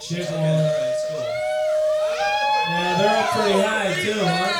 Chipmunk. Yeah, they're up pretty high too, huh?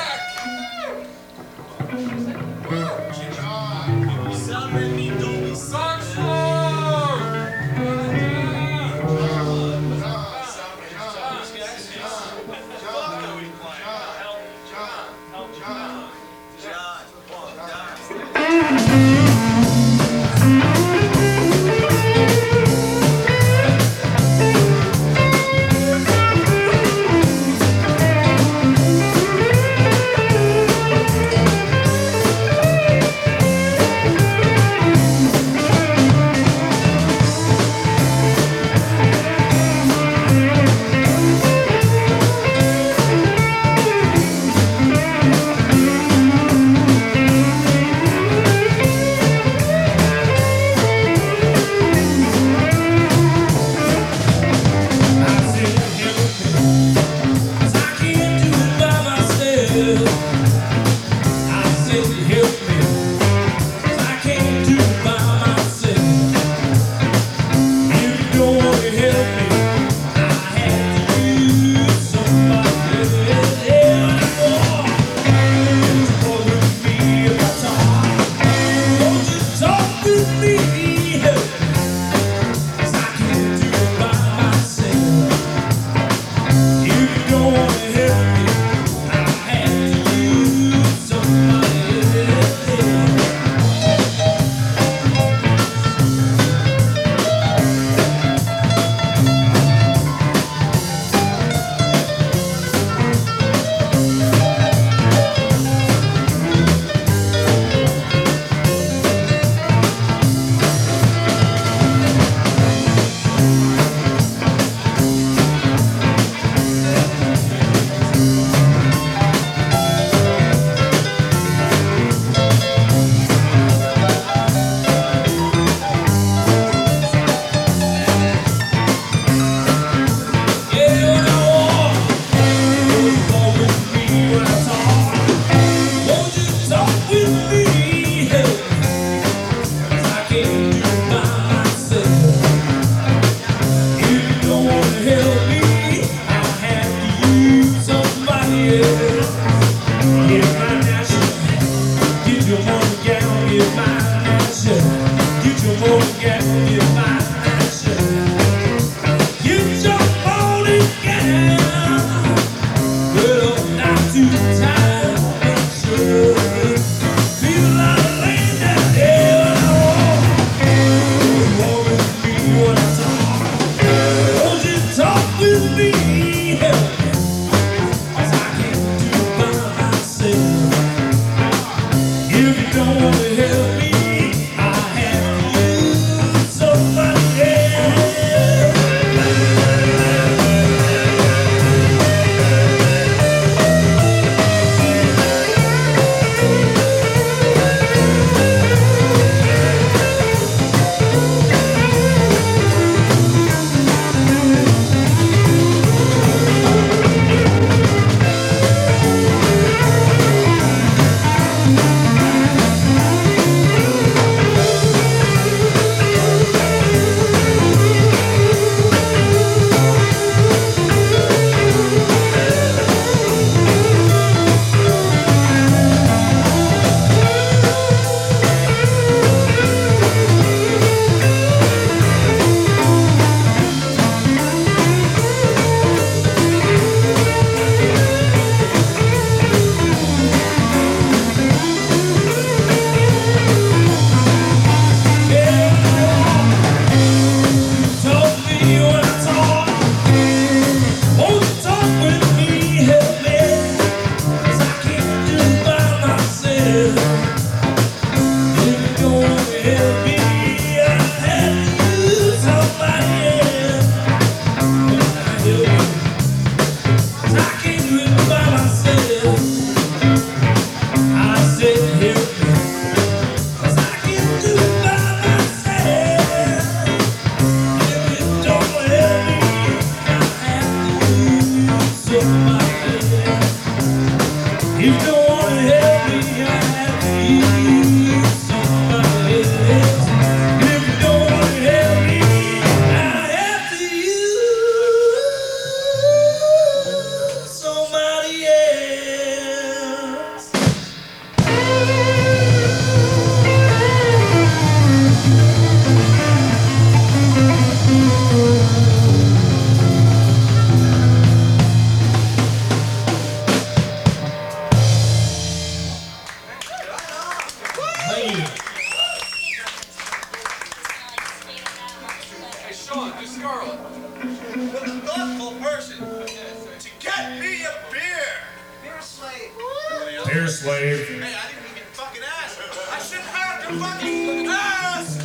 to Scarlet. With a thoughtful person to get me a beer. Beer slave. Beer slave. Hey, I didn't even fucking ask. I shouldn't have to fucking ask.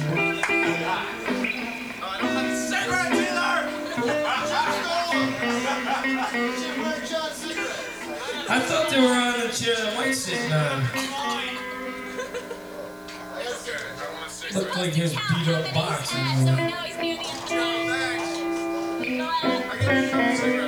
I don't have a cigarette dealer. I thought they were on the chair that Mike's sitting on. Looked like his beat up box. So we know he's near the end. Thanks.